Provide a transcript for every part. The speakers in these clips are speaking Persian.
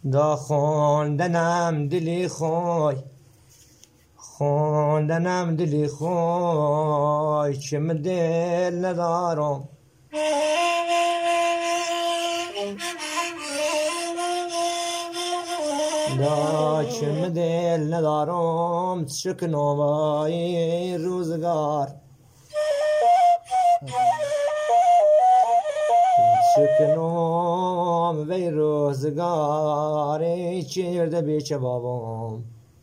دا خوندنم دلی خوی، خوندنم دلی خوی، چم دل ندارم. دا چم دل ندارم، شکنم وای روزگار، شکنم وی روزگار، چیرده بیچه بابام.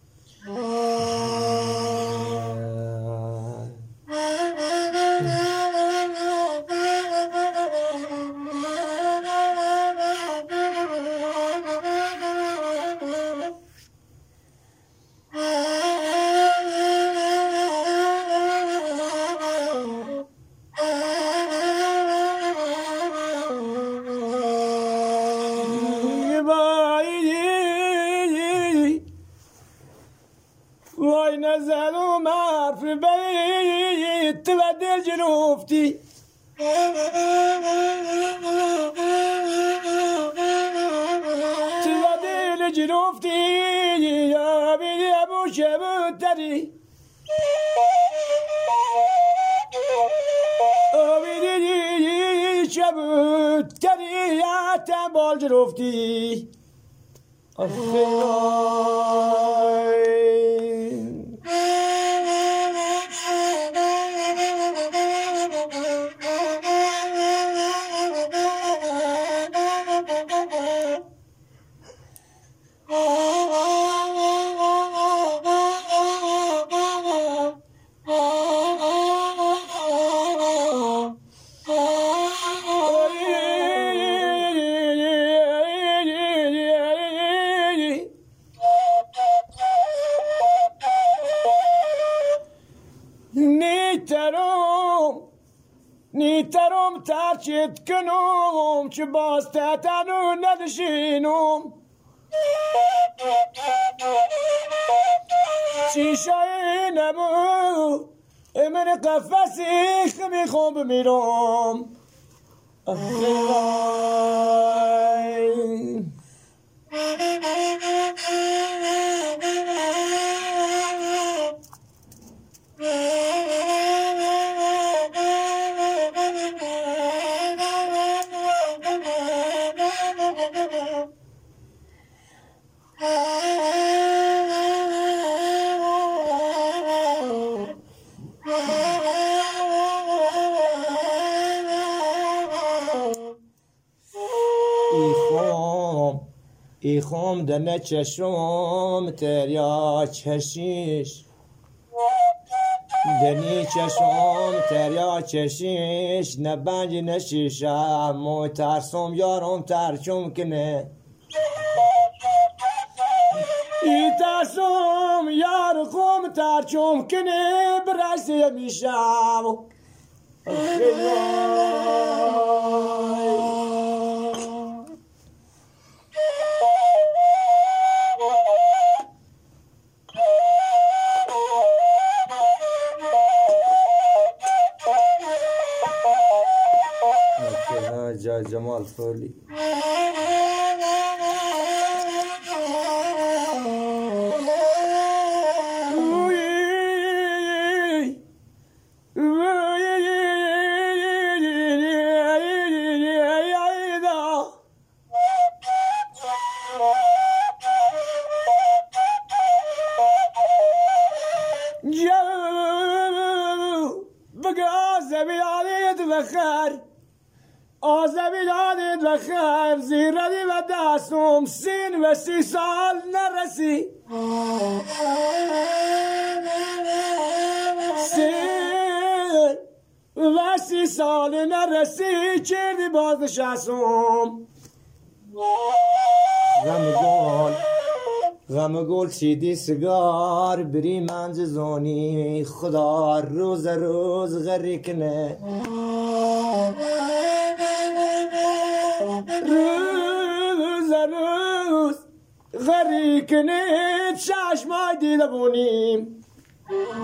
وای نزل و مرف بیت و دل جنوفتی، تو دل جنوفتی یا بیدی ابو شبود تری، بیدی شبود تری یا تنبال جنوفتی. نیترم ترچت کنم چه باز تتنو ندشینم، شیشه نمو من قفصی خمیخوام بمیرم. ای خام دنه چشم تریا چشیش، دنی چشم تریا چشیش، نبنج نشیشم مو ترسم یارم ترچم کنه، ای ترسم یارم ترچم کنه برسی میشم. جمال فولی آزمی دادید و خیر زیردی و دستم سین و 30 سال نرسی، سین و 30 سال نرسی چردی باز نشستم. غم گل چیدی سگار بری منج زونی، خدا روز روز غری کنه، روز غری کنه چشمای دیده بونیم،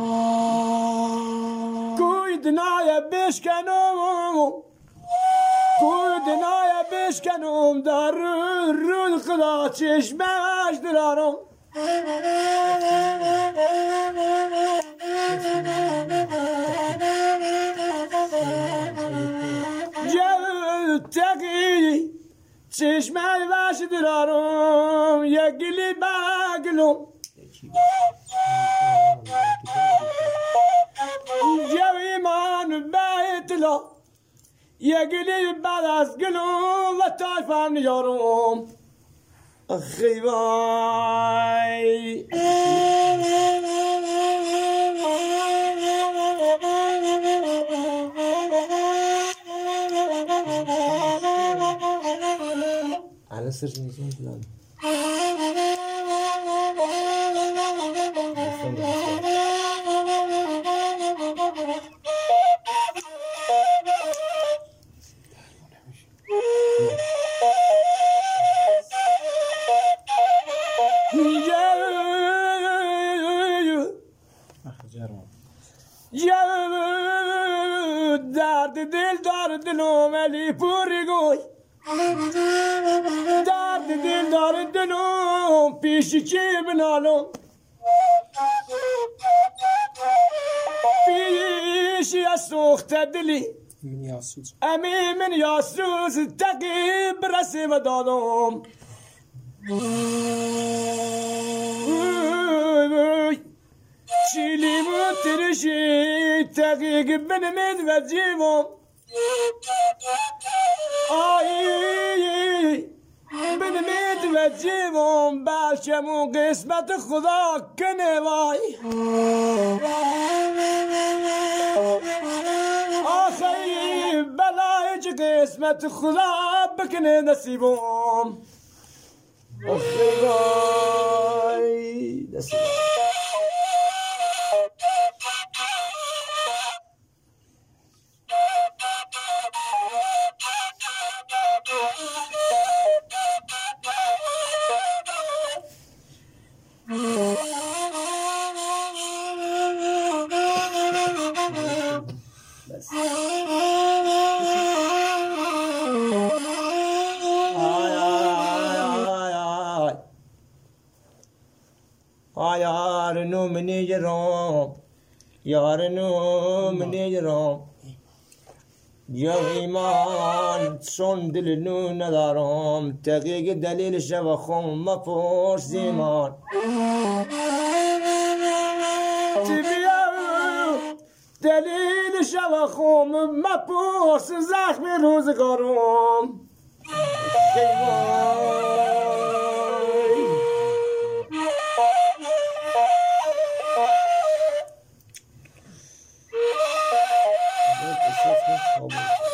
کوی دنای بشکنم خودنای بشکنم در رو خدا چشمش دلارم تقی چشمش باش دلارم یک گلی بگلم جوی من بیتلا یک گلی بعد از گلم و تایفم نیارم اخی وای على سر نزول فلان درد دل دار دلم علی پوری گوی درد دل دار دلم پیشی چی بنالم پیشی از سوخت دلی امی من یاسوس تقی برسی و دادم چیلی و ترشی تقیق بنمید و جیوم آی بنمید و جیوم بلکمون قسمت خدا کنه وای آخی بلای چه قسمت خدا بکنه نصیبم آخی وای نصیبم یار نو منی یرام یار نو منی یرام یا ایمان چون دل نو ندارم تقیق دلیل شو خم مپرس زیمان تبیا دلیل شو خم مپرس زخم روزگارم Oh,